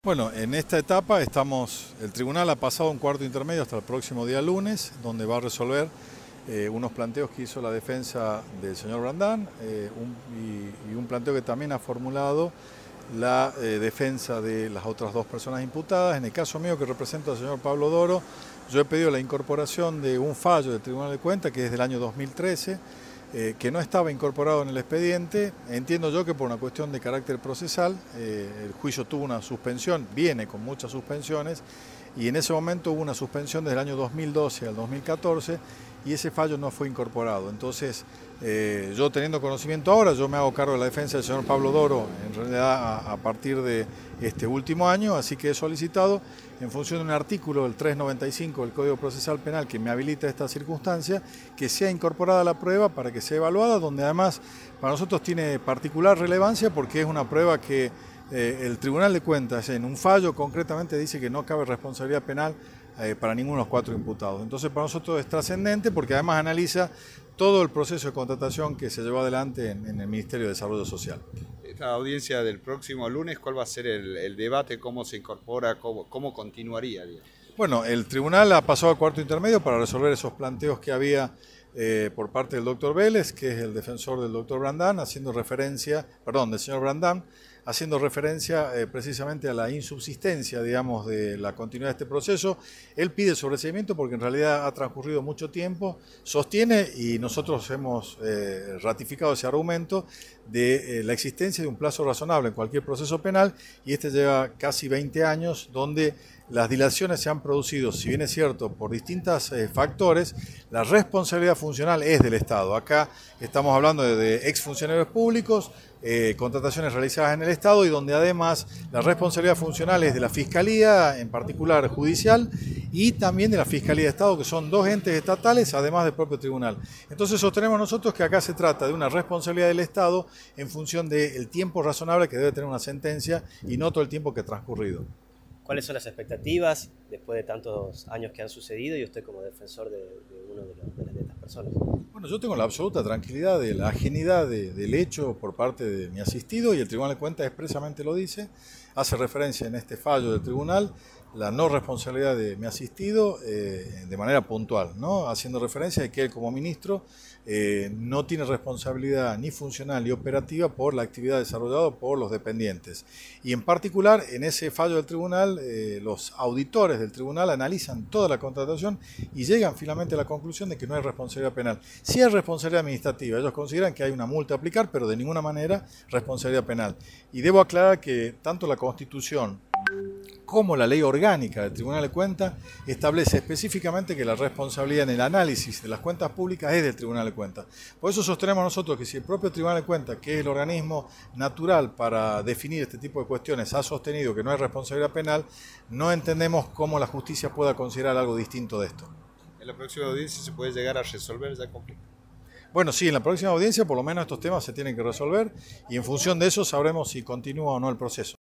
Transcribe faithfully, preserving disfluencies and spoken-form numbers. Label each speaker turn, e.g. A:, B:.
A: Bueno, en esta etapa estamos, el tribunal ha pasado un cuarto intermedio hasta el próximo día lunes, donde va a resolver eh, unos planteos que hizo la defensa del señor Brandán eh, un, y, y un planteo que también ha formulado la eh, defensa de las otras dos personas imputadas. En el caso mío, que represento al señor Pablo Doro, yo he pedido la incorporación de un fallo del Tribunal de Cuentas que es del año dos mil trece, Eh, que no estaba incorporado en el expediente. Entiendo yo que por una cuestión de carácter procesal, eh, el juicio tuvo una suspensión, viene con muchas suspensiones, y en ese momento hubo una suspensión desde el año dos mil doce al dos mil catorce, y ese fallo no fue incorporado. Entonces, eh, yo teniendo conocimiento ahora, yo me hago cargo de la defensa del señor Pablo Doro, en realidad a, a partir de este último año, así que he solicitado, en función de un artículo del trescientos noventa y cinco del Código Procesal Penal que me habilita esta circunstancia, que sea incorporada la prueba para que sea evaluada, donde además para nosotros tiene particular relevancia porque es una prueba que eh, el Tribunal de Cuentas en un fallo concretamente dice que no cabe responsabilidad penal eh, para ninguno de los cuatro imputados. Entonces para nosotros es trascendente porque además analiza todo el proceso de contratación que se llevó adelante en, en el Ministerio de Desarrollo Social.
B: Esta audiencia del próximo lunes, ¿cuál va a ser el, el debate? ¿Cómo se incorpora? ¿Cómo, cómo continuaría? Digamos?
A: Bueno, el tribunal ha pasado al cuarto intermedio para resolver esos planteos que había eh, por parte del doctor Vélez, que es el defensor del doctor Brandán, haciendo referencia, perdón, del señor Brandán, haciendo referencia eh, precisamente a la insubsistencia, digamos, de la continuidad de este proceso. Él pide sobreseimiento porque en realidad ha transcurrido mucho tiempo, sostiene, y nosotros hemos eh, ratificado ese argumento, de eh, la existencia de un plazo razonable en cualquier proceso penal, y este lleva casi veinte años, donde las dilaciones se han producido, si bien es cierto, por distintos eh, factores. La responsabilidad funcional es del Estado. Acá estamos hablando de, de exfuncionarios públicos, eh, contrataciones realizadas en el Estado, y donde además la responsabilidad funcional es de la Fiscalía, en particular judicial, y también de la Fiscalía de Estado, que son dos entes estatales, además del propio tribunal. Entonces sostenemos nosotros que acá se trata de una responsabilidad del Estado en función del tiempo razonable que debe tener una sentencia y no todo el tiempo que ha transcurrido.
C: ¿Cuáles son las expectativas después de tantos años que han sucedido y usted como defensor de, de uno de, los, de, las, de estas personas?
A: Bueno, yo tengo la absoluta tranquilidad de la ajenidad de, del hecho por parte de mi asistido, y el Tribunal de Cuentas expresamente lo dice, hace referencia en este fallo del tribunal la no responsabilidad de mi asistido eh, de manera puntual, ¿no? Haciendo referencia de que él como ministro eh, no tiene responsabilidad ni funcional ni operativa por la actividad desarrollada por los dependientes. Y en particular, en ese fallo del tribunal, eh, los auditores del tribunal analizan toda la contratación y llegan finalmente a la conclusión de que no hay responsabilidad penal. Sí hay responsabilidad administrativa, ellos consideran que hay una multa a aplicar, pero de ninguna manera responsabilidad penal. Y debo aclarar que tanto la Constitución como la ley orgánica del Tribunal de Cuentas establece específicamente que la responsabilidad en el análisis de las cuentas públicas es del Tribunal de Cuentas. Por eso sostenemos nosotros que si el propio Tribunal de Cuentas, que es el organismo natural para definir este tipo de cuestiones, ha sostenido que no hay responsabilidad penal, no entendemos cómo la justicia pueda considerar algo distinto de esto.
B: ¿En la próxima audiencia se puede llegar a resolver ya conflicto?
A: Bueno, sí, en la próxima audiencia por lo menos estos temas se tienen que resolver, y en función de eso sabremos si continúa o no el proceso.